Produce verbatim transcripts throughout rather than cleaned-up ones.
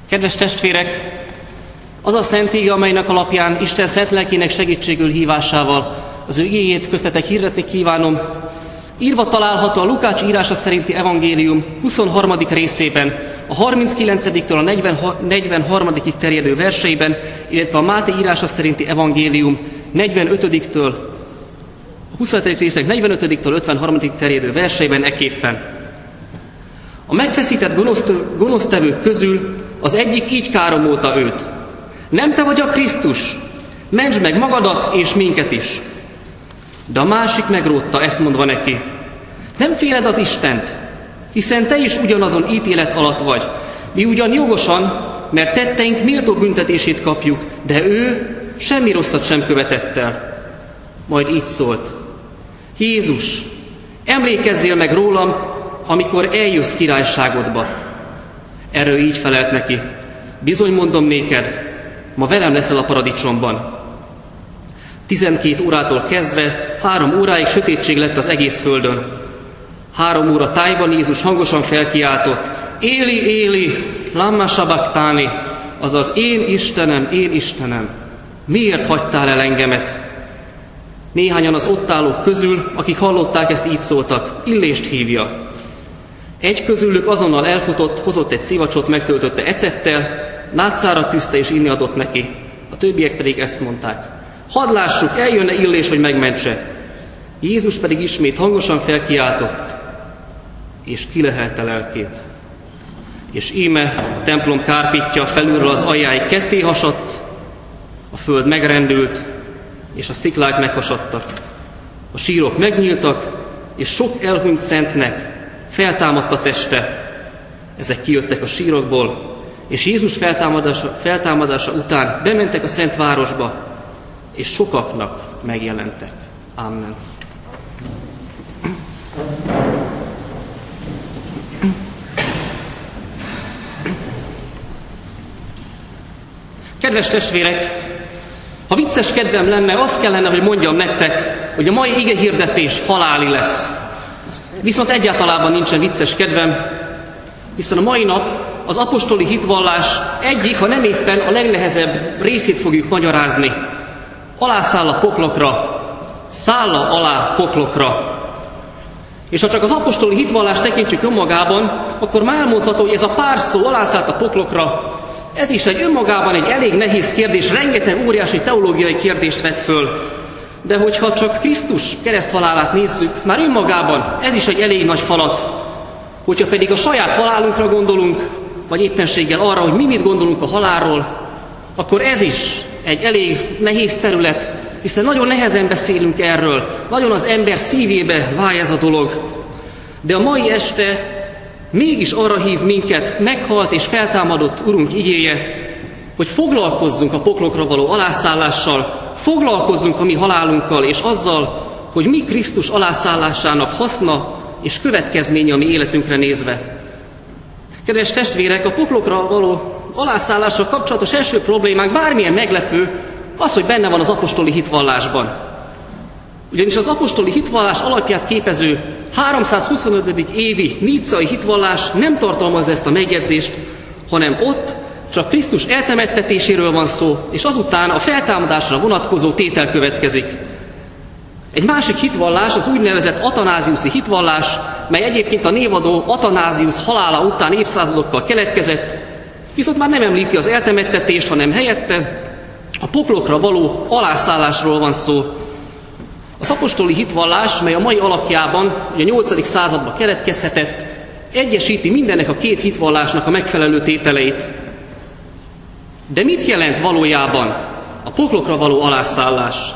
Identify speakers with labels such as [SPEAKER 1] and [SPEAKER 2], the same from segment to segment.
[SPEAKER 1] Kedves testvérek, az a szent ige, amelynek alapján Isten szent lelkének segítségül hívásával az ő igéjét köztetek hirdetni kívánom, írva található a Lukács írása szerinti evangélium huszonharmadik részében, a harminckilencediktől a negyvenharmadikig terjedő verseiben, illetve a Máté írása szerinti evangélium negyvenötödiktől a huszonhetedik részek negyvenötödiktől ötvenharmadikig terjedő verseiben eképpen. A megfeszített gonosztevők közül az egyik így káromolta őt: nem te vagy a Krisztus, mentsd meg magadat és minket is. De a másik megrótta, ezt mondva neki: nem féled az Istent, hiszen te is ugyanazon ítélet alatt vagy. Mi ugyan jogosan, mert tetteink méltó büntetését kapjuk, de ő semmi rosszat sem követett el. Majd így szólt: Jézus, emlékezzél meg rólam, amikor eljössz királyságodba. Erről így felelt neki: bizony mondom néked, ma velem leszel a paradicsomban. Tizenkét órától kezdve három óráig sötétség lett az egész földön. Három óra tájban Jézus hangosan felkiáltott: Éli, Éli, lamma sabachthani, azaz én Istenem, én Istenem, miért hagytál el engemet? Néhányan az ott állók közül, akik hallották ezt, így szóltak: Illést hívja. Egy közülük azonnal elfutott, hozott egy szivacsot, megtöltötte ecettel, nátszára tűzte és inni adott neki. A többiek pedig ezt mondták: hadd lássuk, eljönne Illés, hogy megmentse. Jézus pedig ismét hangosan felkiáltott, és kilehelte lelkét. És íme a templom kárpitja felülről az aljáig ketté hasadt, a föld megrendült, és a sziklák meghasadtak. A sírok megnyíltak, és sok elhunyt szentnek feltámadt a teste. Ezek kijöttek a sírokból, és Jézus feltámadása, feltámadása után bementek a szent városba, és sokaknak megjelentek. Amen. Kedves testvérek, ha vicces kedvem lenne, azt kellene, hogy mondjam nektek, hogy a mai ige hirdetés haláli lesz. Viszont egyáltalán nincsen vicces kedvem, hiszen a mai nap az apostoli hitvallás egyik, ha nem éppen a legnehezebb részét fogjuk magyarázni. Alászáll a poklokra, szálla alá poklokra. És ha csak az apostoli hitvallást tekintjük önmagában, akkor már elmondható, hogy ez a pár szó, alászállt a poklokra, ez is egy önmagában egy elég nehéz kérdés, rengeteg óriási teológiai kérdést vet föl. De hogyha csak Krisztus kereszthalálát nézzük, már önmagában ez is egy elég nagy falat. Hogyha pedig a saját halálunkra gondolunk, vagy éppenséggel arra, hogy mi mit gondolunk a halálról, akkor ez is egy elég nehéz terület, hiszen nagyon nehezen beszélünk erről, nagyon az ember szívébe váj ez a dolog. De a mai este mégis arra hív minket meghalt és feltámadott Urunk igéje, hogy foglalkozzunk a poklokra való alászállással, foglalkozzunk a mi halálunkkal, és azzal, hogy mi Krisztus alászállásának haszna és következménye a mi életünkre nézve. Kedves testvérek, a poklokra való alászállással kapcsolatos első problémánk, bármilyen meglepő, az, hogy benne van az apostoli hitvallásban. Ugyanis az apostoli hitvallás alapját képező háromszázhuszonötödik évi nícai hitvallás nem tartalmazza ezt a megjegyzést, hanem ott csak Krisztus eltemettetéséről van szó, és azután a feltámadásra vonatkozó tétel következik. Egy másik hitvallás az úgynevezett atanáziuszi hitvallás, mely egyébként a névadó Atanáziusz halála után évszázadokkal keletkezett, viszont már nem említi az eltemettetést, hanem helyette a poklokra való alászállásról van szó. Az apostoli hitvallás, mely a mai alakjában, ugye a nyolcadik században keletkezhetett, egyesíti mindennek a két hitvallásnak a megfelelő tételeit. De mit jelent valójában a poklokra való alászállás?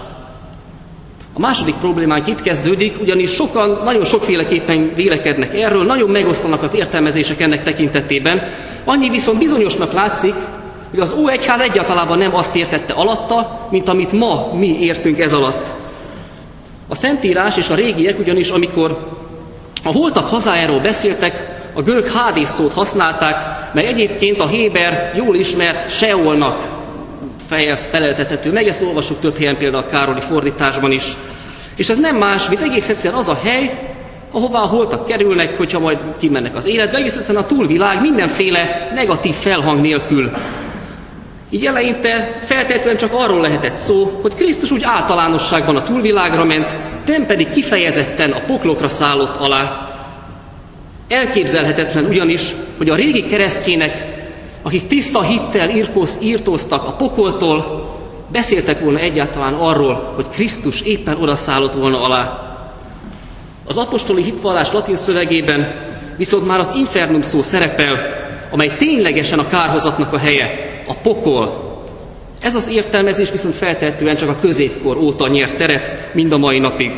[SPEAKER 1] A második problémánk itt kezdődik, ugyanis sokan nagyon sokféleképpen vélekednek erről, nagyon megosztanak az értelmezések ennek tekintetében. Annyi viszont bizonyosnak látszik, hogy az Óegyház egyáltalán nem azt értette alatta, mint amit ma mi értünk ez alatt. A Szentírás és a régiek ugyanis, amikor a holtak hazájáról beszéltek, a görög hádész szót használták, mely egyébként a héber jól ismert Seolnak feleltethető meg, ezt olvassuk több helyen, például a Károli fordításban is. És ez nem más, mint egész egyszerűen az a hely, ahová a holtak kerülnek, hogyha majd kimennek az életbe, egész egyszerűen a túlvilág mindenféle negatív felhang nélkül. Így eleinte feltétlenül csak arról lehetett szó, hogy Krisztus úgy általánosságban a túlvilágra ment, nem pedig kifejezetten a poklokra szállott alá. Elképzelhetetlen ugyanis, hogy a régi keresztjének, akik tiszta hittel írtóztak a pokoltól, beszéltek volna egyáltalán arról, hogy Krisztus éppen odaszállott volna alá. Az apostoli hitvallás latin szövegében viszont már az infernum szó szerepel, amely ténylegesen a kárhozatnak a helye, a pokol. Ez az értelmezés viszont feltehetően csak a középkor óta nyert teret, mind a mai napig.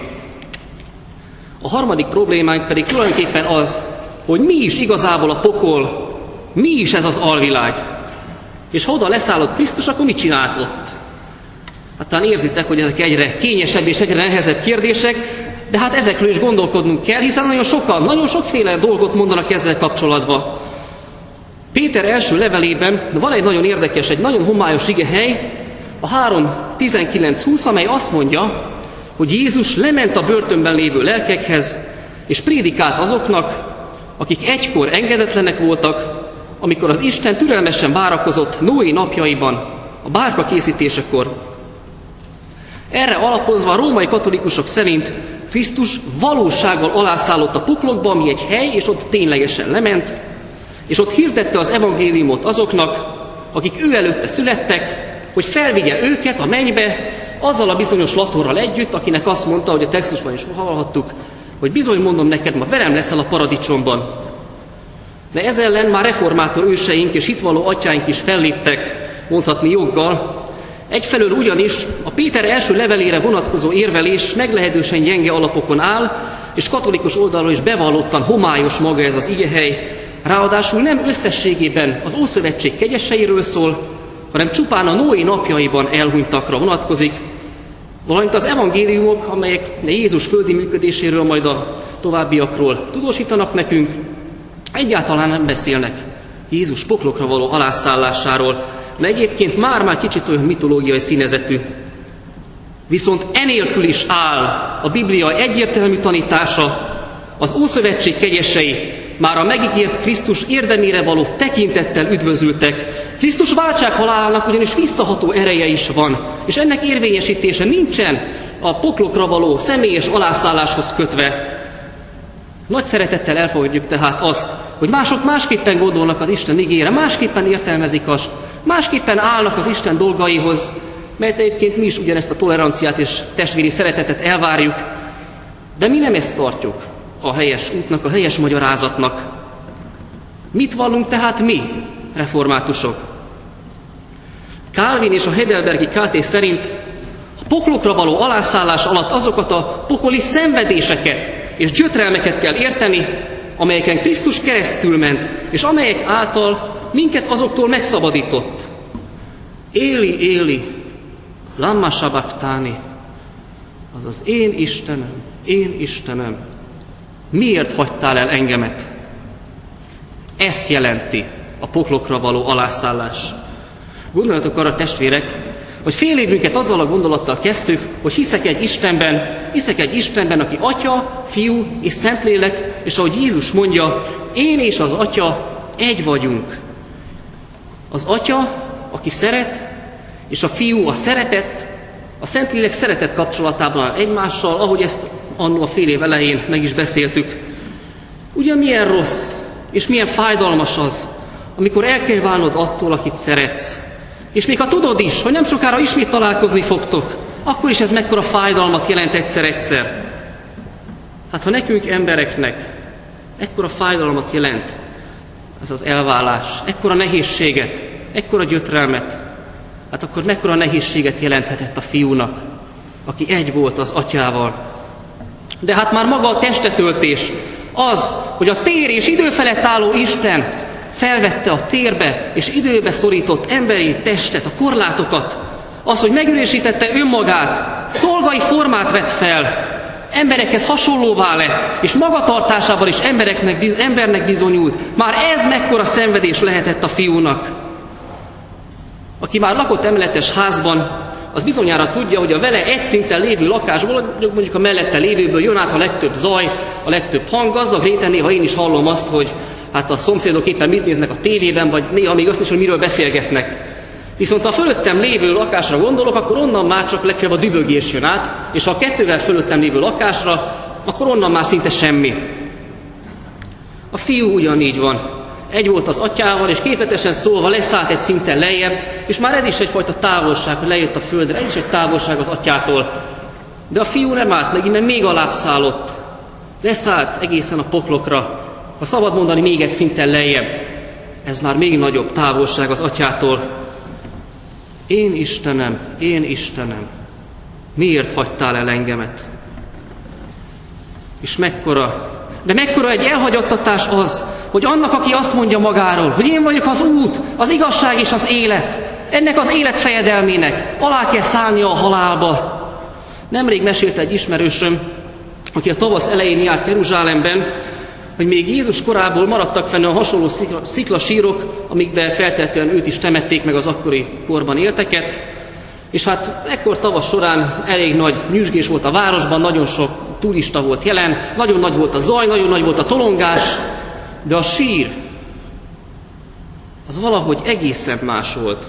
[SPEAKER 1] A harmadik problémánk pedig tulajdonképpen az, hogy mi is igazából a pokol, mi is ez az alvilág. És ha oda leszállott Krisztus, akkor mit csinált ott? Hát talán érzitek, hogy ezek egyre kényesebb és egyre nehezebb kérdések, de hát ezekről is gondolkodnunk kell, hiszen nagyon sokan, nagyon sokféle dolgot mondanak ezzel kapcsolatban. Péter első levelében van egy nagyon érdekes, egy nagyon homályos igehely, a három tizenkilenc húsz, amely azt mondja, hogy Jézus lement a börtönben lévő lelkekhez, és prédikált azoknak, akik egykor engedetlenek voltak, amikor az Isten türelmesen várakozott Noé napjaiban, a bárka készítésekor. Erre alapozva a római katolikusok szerint Krisztus valósággal alászállott a poklokba, ami egy hely, és ott ténylegesen lement, és ott hirdette az evangéliumot azoknak, akik ő előtte születtek, hogy felvigye őket a mennybe, azzal a bizonyos latorral együtt, akinek azt mondta, hogy a textusban is hallhattuk, hogy bizony mondom neked, ma velem leszel a paradicsomban. De ez ellen már reformátor őseink és hitvalló atyáink is felléptek, mondhatni joggal. Egyfelől ugyanis a Péter első levelére vonatkozó érvelés meglehetősen gyenge alapokon áll, és katolikus oldalról is bevallottan homályos maga ez az igehely, ráadásul nem összességében az Ószövetség kegyeseiről szól, hanem csupán a Noé napjaiban elhunytakra vonatkozik, valamint az evangéliumok, amelyek Jézus földi működéséről, majd a továbbiakról tudósítanak nekünk, egyáltalán nem beszélnek Jézus poklokra való alászállásáról, mert egyébként már-már kicsit olyan mitológiai színezetű. Viszont enélkül is áll a Biblia egyértelmű tanítása, az Ószövetség kegyesei már a megígért Krisztus érdemére való tekintettel üdvözültek. Krisztus váltsághalálának ugyanis visszaható ereje is van, és ennek érvényesítése nincsen a poklokra való személyes alászálláshoz kötve. Nagy szeretettel elfogadjuk tehát azt, hogy mások másképpen gondolnak az Isten igére, másképpen értelmezik azt, másképpen állnak az Isten dolgaihoz, mert egyébként mi is ugyanezt a toleranciát és testvéri szeretetet elvárjuk, de mi nem ezt tartjuk a helyes útnak, a helyes magyarázatnak. Mit vallunk tehát mi, reformátusok? Calvin és a Heidelbergi ká té szerint a poklokra való alászállás alatt azokat a pokoli szenvedéseket és gyötrelmeket kell érteni, amelyeken Krisztus keresztül ment, és amelyek által minket azoktól megszabadított. Éli, Éli, lamma sabachthani, azaz én Istenem, én Istenem, miért hagytál el engemet? Ezt jelenti a poklokra való alászállás. Gondoljatok arra, testvérek, hogy fél évünket azzal a gondolattal kezdtük, hogy hiszek egy Istenben, hiszek egy Istenben, aki Atya, Fiú és Szentlélek, és ahogy Jézus mondja, én és az Atya egy vagyunk. Az Atya, aki szeret, és a Fiú a szeretet, a Szentlélek szeretet kapcsolatában egymással, ahogy ezt annó a fél év elején meg is beszéltük. Ugyan milyen rossz, és milyen fájdalmas az, amikor el kell válnod attól, akit szeretsz. És még ha tudod is, hogy nem sokára ismét találkozni fogtok, akkor is ez mekkora fájdalmat jelent egyszer-egyszer. Hát ha nekünk embereknek ekkora fájdalmat jelent ez az elválás, ekkora nehézséget, ekkora gyötrelmet, hát akkor mekkora nehézséget jelenthetett a Fiúnak, aki egy volt az Atyával. De hát már maga a testetöltés, az, hogy a tér és idő felett álló Isten felvette a térbe és időbe szorított emberi testet, a korlátokat, az, hogy megürésítette önmagát, szolgai formát vett fel, emberekhez hasonlóvá lett, és magatartásában is embereknek, embernek bizonyult. Már ez mekkora szenvedés lehetett a Fiúnak, aki már lakott emeletes házban, az bizonyára tudja, hogy a vele egy szinten lévő lakásból, mondjuk a mellette lévőből jön át a legtöbb zaj, a legtöbb hang. Gazdag réten néha én is hallom azt, hogy hát a szomszédok éppen mit néznek a tévében, vagy néha még azt is, hogy miről beszélgetnek. Viszont ha fölöttem lévő lakásra gondolok, akkor onnan már csak legfeljebb a dübögés jön át, és ha a kettővel fölöttem lévő lakásra, akkor onnan már szinte semmi. A fiú ugyanígy van. Egy volt az atyával, és képletesen szólva leszállt egy szinten lejjebb, és már ez is egyfajta távolság, hogy lejött a földre, ez is egy távolság az atyától. De a fiú nem állt meg, mert még alább szállott. Leszállt egészen a poklokra, ha szabad mondani, még egy szinten lejjebb. Ez már még nagyobb távolság az atyától. Én Istenem, én Istenem, miért hagytál el engemet? És mekkora, de mekkora egy elhagyattatás az, hogy annak, aki azt mondja magáról, hogy én vagyok az út, az igazság és az élet, ennek az élet fejedelmének alá kell szállnia a halálba. Nemrég mesélte egy ismerősöm, aki a tavasz elején járt Jeruzsálemben, hogy még Jézus korából maradtak fenn a hasonló szikla, sziklasírok, amikben feltehetően őt is temették meg az akkori korban élteket, és hát ekkor tavasz során elég nagy nyüzsgés volt a városban, nagyon sok turista volt jelen, nagyon nagy volt a zaj, nagyon nagy volt a tolongás, de a sír az valahogy egészen más volt.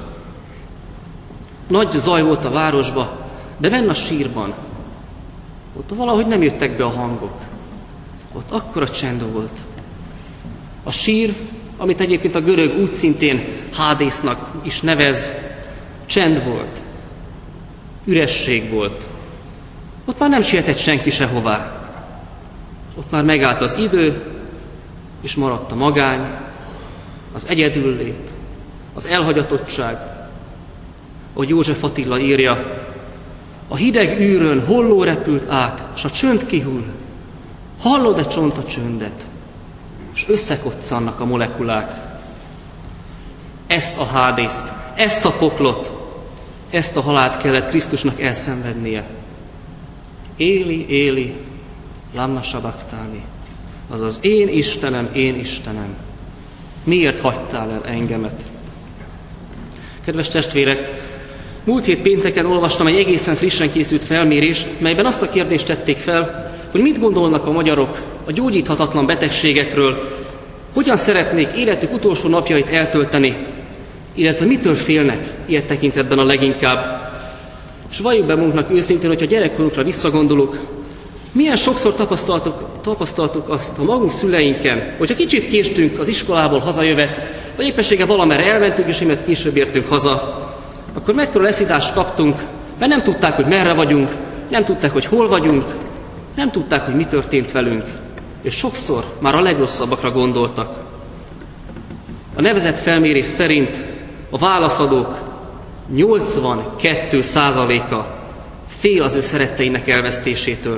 [SPEAKER 1] Nagy zaj volt a városban, de benne a sírban ott valahogy nem jöttek be a hangok. Ott akkora csend volt. A sír, amit egyébként a görög úgy szintén Hádésznak is nevez, csend volt. Üresség volt. Ott már nem sietett senki sehová. Ott már megállt az idő, és maradt a magány, az egyedüllét, az elhagyatottság. Ahogy József Attila írja, a hideg űrön holló repült át, s a csönd kihull. Hallod-e csont a csöndet? És összekoccannak a molekulák. Ezt a Hádészt, ezt a poklot, ezt a halált kellett Krisztusnak elszenvednie. Éli, Éli, lamma sabachthani. Azaz, én Istenem, én Istenem, miért hagytál el engemet? Kedves testvérek, múlt hét pénteken olvastam egy egészen frissen készült felmérést, melyben azt a kérdést tették fel, hogy mit gondolnak a magyarok a gyógyíthatatlan betegségekről, hogyan szeretnék életük utolsó napjait eltölteni, illetve mitől félnek ilyen tekintetben a leginkább. És valljuk be magunknak őszintén, hogyha gyerekkorunkra visszagondolunk, milyen sokszor tapasztaltuk, tapasztaltuk azt a magunk szüleinken, hogyha kicsit késtünk az iskolából hazajövet, vagy éppenséggel valamerre elmentünk, és émet később értünk haza, akkor mekkora leszidást kaptunk, mert nem tudták, hogy merre vagyunk, nem tudták, hogy hol vagyunk, nem tudták, hogy mi történt velünk, és sokszor már a legrosszabbakra gondoltak. A nevezett felmérés szerint a válaszadók nyolcvankettő százaléka fél az ő szeretteinek elvesztésétől.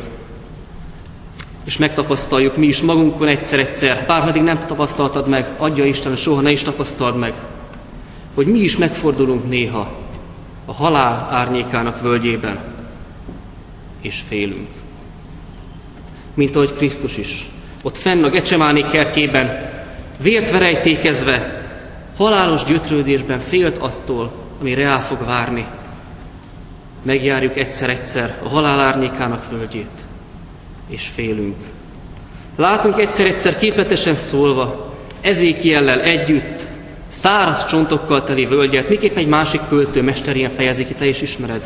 [SPEAKER 1] És megtapasztaljuk mi is magunkon egyszer-egyszer, bár pedig nem tapasztaltad meg, adja Isten, soha ne is tapasztald meg, hogy mi is megfordulunk néha a halál árnyékának völgyében, és félünk. Mint ahogy Krisztus is, ott fenn a Gecsemáné kertjében, vért verejtékezve, halálos gyötrődésben félt attól, ami reá fog várni. Megjárjuk egyszer-egyszer a halál árnyékának völgyét, és félünk. Látunk egyszer-egyszer képletesen szólva, Ezékiellel együtt, száraz csontokkal teli völgyet, miképp egy másik költő mester ilyen fejezi ki, te is ismered.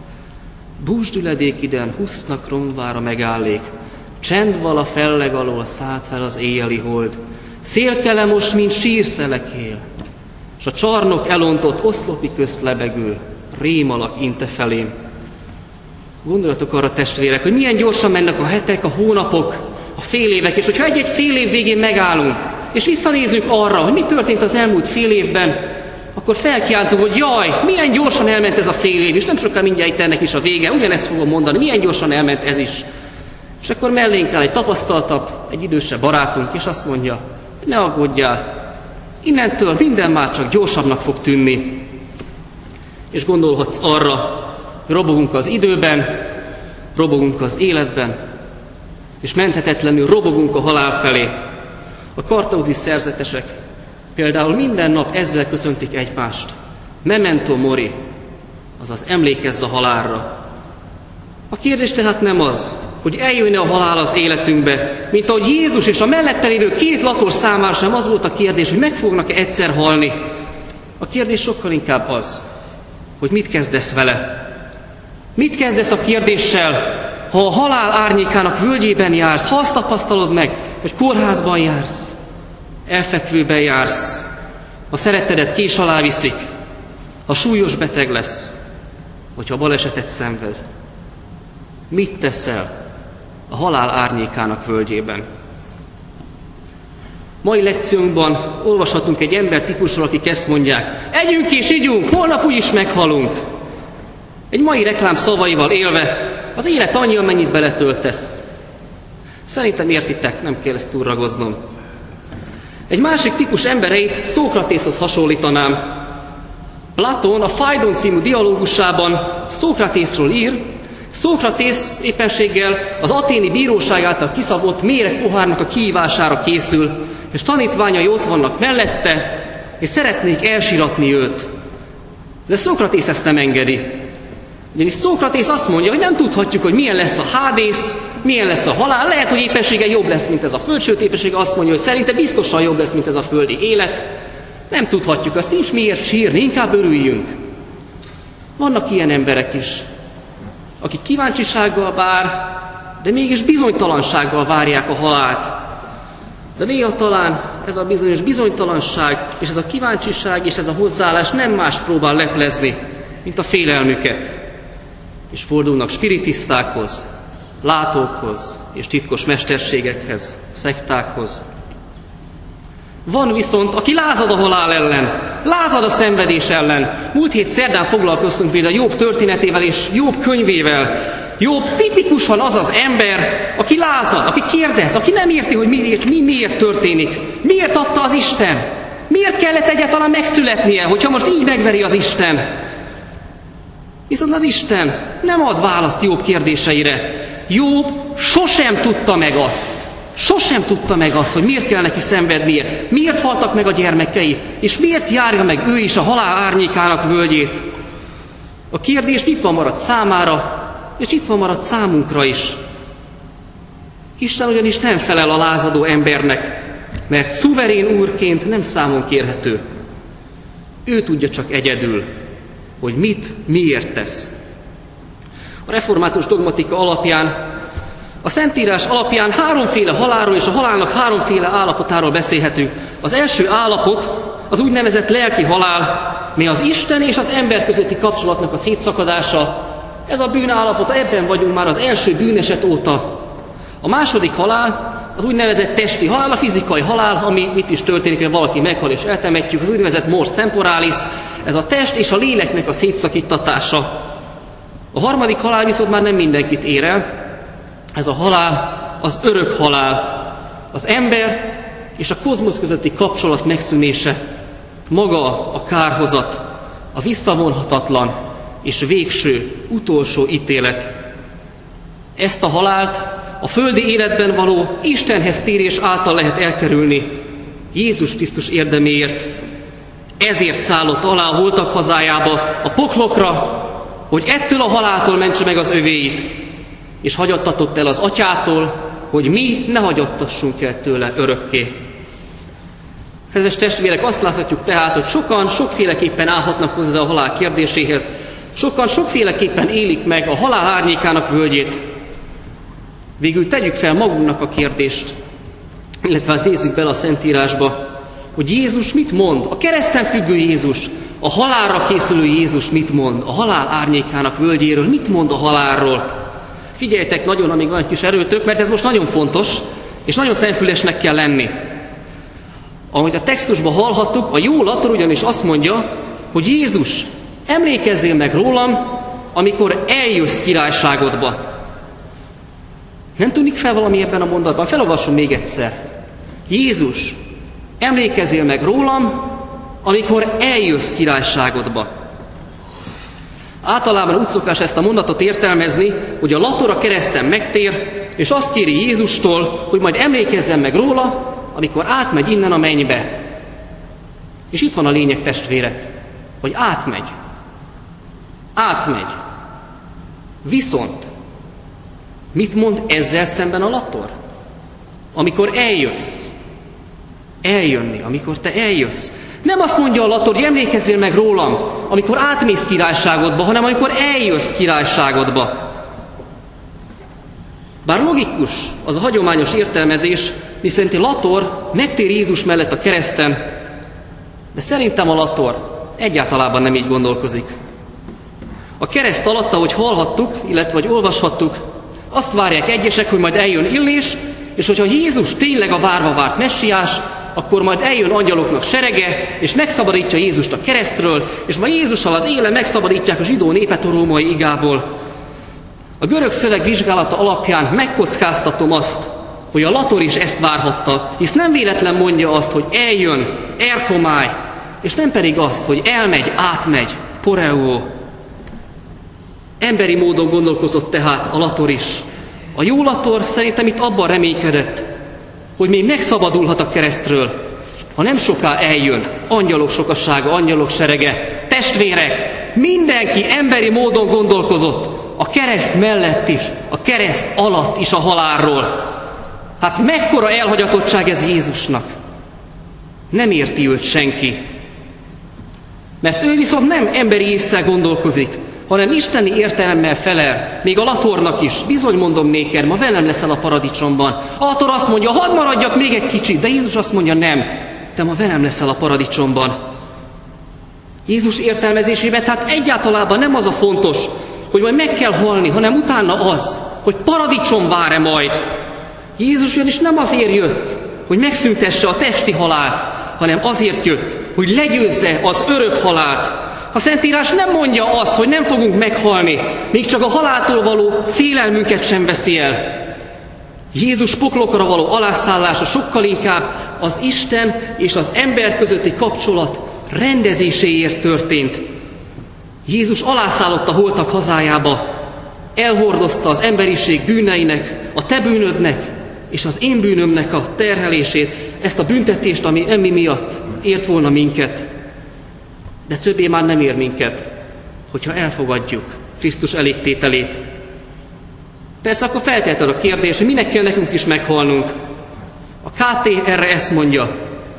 [SPEAKER 1] Búsdüledék iden, husznak romvára megállék, csend vala felleg alól szállt fel az éjjeli hold, szélkele most, mint sírszelek él, s a csarnok elontott oszlopi közt lebegő, rémalak inte felém. Gondoljatok arra, testvérek, hogy milyen gyorsan mennek a hetek, a hónapok, a fél évek, és hogyha egy-egy fél év végén megállunk, és visszanézzük arra, hogy mi történt az elmúlt fél évben, akkor felkiáltunk, hogy jaj, milyen gyorsan elment ez a fél év, és nem sokkal mindjárt itt ennek is a vége, ugyanezt fogom mondani, milyen gyorsan elment ez is. És akkor mellénk áll egy tapasztaltabb, egy idősebb barátunk, és azt mondja, ne aggódjál, innentől minden már csak gyorsabbnak fog tűnni. És gondolhatsz arra, hogy robogunk az időben, robogunk az életben, és menthetetlenül robogunk a halál felé. A kartaúzi szerzetesek például minden nap ezzel köszöntik egymást. Memento mori. azaz emlékezz a halálra. A kérdés tehát nem az, hogy eljönne a halál az életünkbe, mint ahogy Jézus és a mellette lévő két latos számára sem az volt a kérdés, hogy meg fognak-e egyszer halni. A kérdés sokkal inkább az, hogy mit kezdesz vele. Mit kezdesz a kérdéssel, ha a halál árnyékának völgyében jársz, ha azt tapasztalod meg, hogy kórházban jársz, elfekvőben jársz, ha szerettedet kés alá viszik, ha súlyos beteg lesz, vagy ha balesetet szenved. Mit teszel a halál árnyékának völgyében? Mai lekciónkban olvashatunk egy embertípusról, akik ezt mondják: együnk és igyunk, holnap úgyis meghalunk. Egy mai reklám szavaival élve, az élet annyi, amennyit beletöltesz. Szerintem értitek, nem kell ezt túlragoznom. Egy másik típus embereit Szókratészhoz hasonlítanám. Platón a Phaidon című dialógusában Szókratészről ír. Szókratész éppenséggel az athéni bíróság által kiszabott méreg pohárnak a kihívására készül, és tanítványai ott vannak mellette, és szeretnék elsiratni őt. De Szókratész ezt nem engedi. Ugyanis Szókratész azt mondja, hogy nem tudhatjuk, hogy milyen lesz a Hádész, milyen lesz a halál. Lehet, hogy éppenséggel jobb lesz, mint ez a föld, sőt éppenséggel azt mondja, hogy szerinte biztosan jobb lesz, mint ez a földi élet. Nem tudhatjuk, azt nincs miért sírni, inkább örüljünk. Vannak ilyen emberek is, akik kíváncsisággal vár, de mégis bizonytalansággal várják a halált. De néha talán ez a bizonyos bizonytalanság, és ez a kíváncsiság, és ez a hozzáállás nem más próbál leplezni, mint a félelmüket. És fordulnak spiritisztákhoz, látókhoz és titkos mesterségekhez, szektákhoz. Van viszont, aki lázad a halál ellen, lázad a szenvedés ellen. Múlt hét szerdán foglalkoztunk például Jobb történetével és Jobb könyvével. Jobb tipikusan az az ember, aki lázad, aki kérdez, aki nem érti, hogy miért, mi miért történik. Miért adta az Isten? Miért kellett egyáltalán megszületnie, hogyha most így megveri az Isten? Viszont az Isten nem ad választ Jobb kérdéseire. Jobb sosem tudta meg azt, sosem tudta meg azt, hogy miért kell neki szenvednie, miért haltak meg a gyermekei, és miért járja meg ő is a halál árnyékának völgyét. A kérdés nyitva maradt számára, és nyitva maradt számunkra is. Isten ugyanis nem felel a lázadó embernek, mert szuverén úrként nem számon kérhető. Ő tudja csak egyedül, hogy mit, miért tesz. A református dogmatika alapján, a Szentírás alapján háromféle halálról és a halálnak háromféle állapotáról beszélhetünk. Az első állapot az úgynevezett lelki halál, mely az Isten és az ember közötti kapcsolatnak a szétszakadása. Ez a bűnállapota, ebben vagyunk már az első bűneset óta. A második halál az úgynevezett testi halál, a fizikai halál, ami itt is történik, hogy valaki meghal és eltemetjük, az úgynevezett mors temporalis, ez a test és a léleknek a szétszakítatása. A harmadik halál viszont már nem mindenkit ér el, ez a halál az örök halál, az ember és a kozmosz közötti kapcsolat megszűnése, maga a kárhozat, a visszavonhatatlan és végső, utolsó ítélet. Ezt a halált a földi életben való Istenhez térés által lehet elkerülni, Jézus Krisztus érdeméért. Ezért szállott alá a holtak hazájába, a poklokra, hogy ettől a haláltól mentse meg az övéit, és hagyattatott el az atyától, hogy mi ne hagyattassunk el tőle örökké. Kedves testvérek, azt láthatjuk tehát, hogy sokan sokféleképpen állhatnak hozzá a halál kérdéséhez, sokan sokféleképpen élik meg a halál árnyékának völgyét. Végül tegyük fel magunknak a kérdést, illetve nézzük bele a Szentírásba, hogy Jézus mit mond, a kereszten függő Jézus, a halálra készülő Jézus mit mond, a halál árnyékának völgyéről, mit mond a halálról. Figyeljetek nagyon, amíg van egy kis erőtök, mert ez most nagyon fontos, és nagyon szemfülesnek kell lenni. Ahogy a textusban hallhattuk, a jó lator ugyanis azt mondja, hogy Jézus, emlékezzél meg rólam, amikor eljössz királyságodba. Nem tűnik fel valami ebben a mondatban? Felolvasom még egyszer. Jézus, emlékezzél meg rólam, amikor eljössz királyságodba. Általában úgy szokás ezt a mondatot értelmezni, hogy a lator a kereszten megtér, és azt kéri Jézustól, hogy majd emlékezzen meg róla, amikor átmegy innen a mennybe. És itt van a lényeg, testvérek, hogy átmegy. átmegy. Viszont mit mond ezzel szemben a lator? Amikor eljössz, eljönni, amikor te eljössz. Nem azt mondja a lator, hogy emlékezzél meg rólam, amikor átmész királyságodba, hanem amikor eljössz királyságodba. Bár logikus az a hagyományos értelmezés, miszerint a lator megtér Jézus mellett a kereszten, de szerintem a lator egyáltalában nem így gondolkozik. A kereszt alatt, ahogy hallhattuk, illetve hogy olvashattuk, azt várják egyesek, hogy majd eljön Illés, és hogyha Jézus tényleg a várva várt messiás, akkor majd eljön angyaloknak serege, és megszabadítja Jézust a keresztről, és majd Jézussal az élen megszabadítják a zsidó népet a római igából. A görög szöveg vizsgálata alapján megkockáztatom azt, hogy a lator is ezt várhatta, hisz nem véletlen mondja azt, hogy eljön, erkomály, és nem pedig azt, hogy elmegy, átmegy, poreuo. Emberi módon gondolkozott tehát a lator is. A jó lator szerintem itt abban reménykedett, hogy még megszabadulhat a keresztről, ha nem soká eljön angyalok sokasága, angyalok serege. Testvérek, mindenki emberi módon gondolkozott a kereszt mellett is, a kereszt alatt is a halálról. Hát mekkora elhagyatottság ez Jézusnak. Nem érti őt senki. Mert ő viszont nem emberi ésszel gondolkozik, hanem isteni értelemmel felel, még a latornak is. Bizony mondom néked, ma velem leszel a paradicsomban. A lator azt mondja, hadd maradjak még egy kicsit, de Jézus azt mondja, nem, te ma velem leszel a paradicsomban. Jézus értelmezésében tehát egyáltalában nem az a fontos, hogy majd meg kell halni, hanem utána az, hogy paradicsom vár-e majd. Jézus ugyanis nem azért jött, hogy megszüntesse a testi halált, hanem azért jött, hogy legyőzze az örök halált. A Szentírás nem mondja azt, hogy nem fogunk meghalni, még csak a haláltól való félelmünket sem veszi el. Jézus poklokra való alászállása sokkal inkább az Isten és az ember közötti kapcsolat rendezéséért történt. Jézus alászállott a holtak hazájába, elhordozta az emberiség bűneinek, a te bűnödnek és az én bűnömnek a terhelését, ezt a büntetést, ami emmi miatt ért volna minket. De többé már nem ér minket, hogyha elfogadjuk Krisztus elégtételét. Persze akkor felteheted a kérdés, hogy minek kell nekünk is meghalnunk. A ká té erre ezt mondja.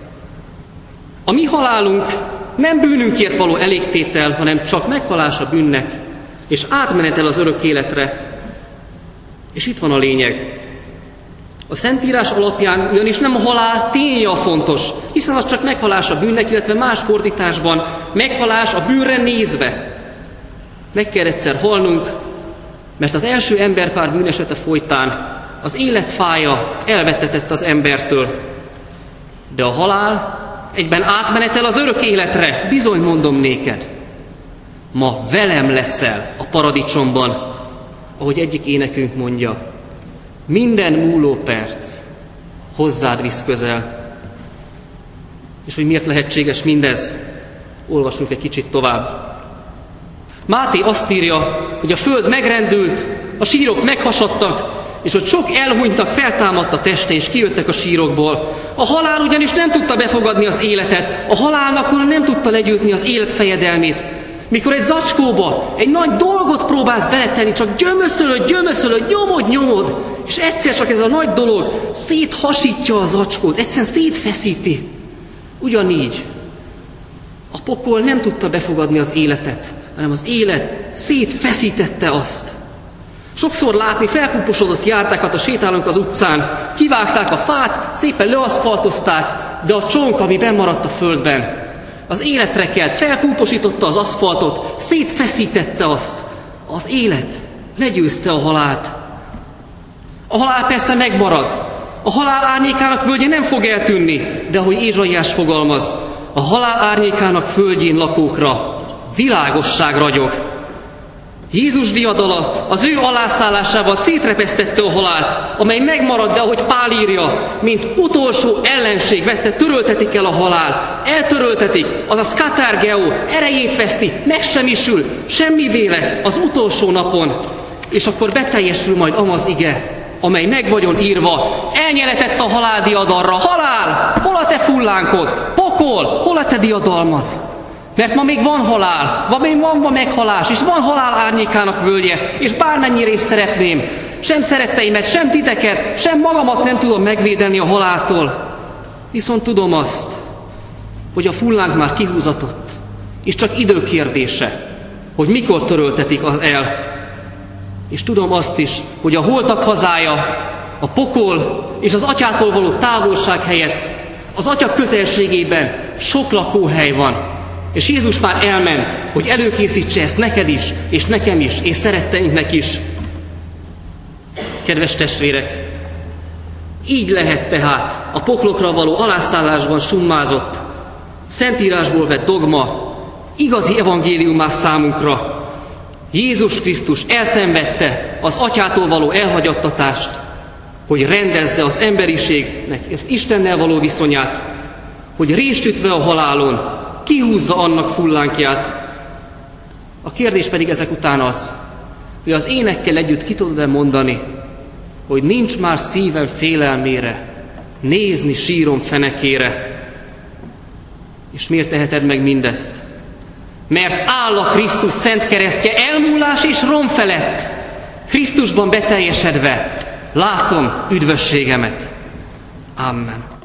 [SPEAKER 1] A mi halálunk nem bűnünkért való elégtétel, hanem csak meghalás a bűnnek, és átmenetel az örök életre. És itt van a lényeg. A Szentírás alapján ugyanis nem a halál ténye a fontos, hiszen az csak meghalás a bűnnek, illetve más fordításban meghalás a bűnre nézve. Meg kell egyszer halnunk, mert az első emberpár bűnesete folytán az élet fája elvettetett az embertől. De a halál egyben átmenetel az örök életre, bizony mondom néked. Ma velem leszel a paradicsomban, ahogy egyik énekünk mondja. Minden múló perc hozzád visz közel. És hogy miért lehetséges mindez? Olvasunk egy kicsit tovább. Máté azt írja, hogy a föld megrendült, a sírok meghasadtak, és hogy sok elhunytak feltámadt a teste, és kijöttek a sírokból. A halál ugyanis nem tudta befogadni az életet, a halálnak már nem tudta legyőzni az élet fejedelmét. Mikor egy zacskóba egy nagy dolgot próbálsz beletenni, csak gyömöszölöd, gyömöszölöd, nyomod, nyomod, és egyszer csak ez a nagy dolog széthasítja a zacskót, egyszerűen szétfeszíti. Ugyanígy a pokol nem tudta befogadni az életet, hanem az élet szétfeszítette azt. Sokszor látni felpuposodott jártákat, a sétálunk az utcán, kivágták a fát, szépen leaszfaltozták, de a csonk, ami bennmaradt a földben, az életre kelt, felpúposította az aszfaltot, szétfeszítette azt. Az élet legyőzte a halált. A halál persze megmarad. A halál árnyékának völgye nem fog eltűnni, de ahogy Ézsaiás fogalmaz, a halál árnyékának földjén lakókra világosság ragyog. Jézus diadala az ő alászállásával szétrepesztette a halált, amely megmarad, de ahogy Pál írja, mint utolsó ellenség vette, töröltetik el a halál. Eltöröltetik, azaz katargeo, erejét veszti, megsemmisül, semmivé lesz az utolsó napon. És akkor beteljesül majd amaz ige, amely meg vagyon írva, elnyeletett a halál diadalra. Halál, hol a te fullánkod? Pokol, hol a te diadalmad? Mert ma még van halál, ma még van ma meghalás, és van halál árnyékának völgye, és bármennyire is szeretném, sem szeretteimet, sem titeket, sem magamat nem tudom megvédeni a haláltól. Viszont tudom azt, hogy a fullánk már kihúzatott, és csak idő kérdése, hogy mikor töröltetik az el. És tudom azt is, hogy a holtak hazája, a pokol és az atyától való távolság helyett az atya közelségében sok lakóhely van. És Jézus már elment, hogy előkészítse ezt neked is, és nekem is, és szeretteinknek is. Kedves testvérek, így lehet tehát a poklokra való alászállásban summázott, Szentírásból vett dogma, igazi evangéliumá számunkra. Jézus Krisztus elszenvedte az atyától való elhagyattatást, hogy rendezze az emberiségnek az Istennel való viszonyát, hogy rést ütve a halálon kihúzza annak fullánkját. A kérdés pedig ezek után az, hogy az énekkel együtt ki tudod-e mondani, hogy nincs már szívem félelmére, nézni sírom fenekére. És miért teheted meg mindezt? Mert áll a Krisztus szent keresztje elmúlás és rom felett, Krisztusban beteljesedve látom üdvösségemet. Amen.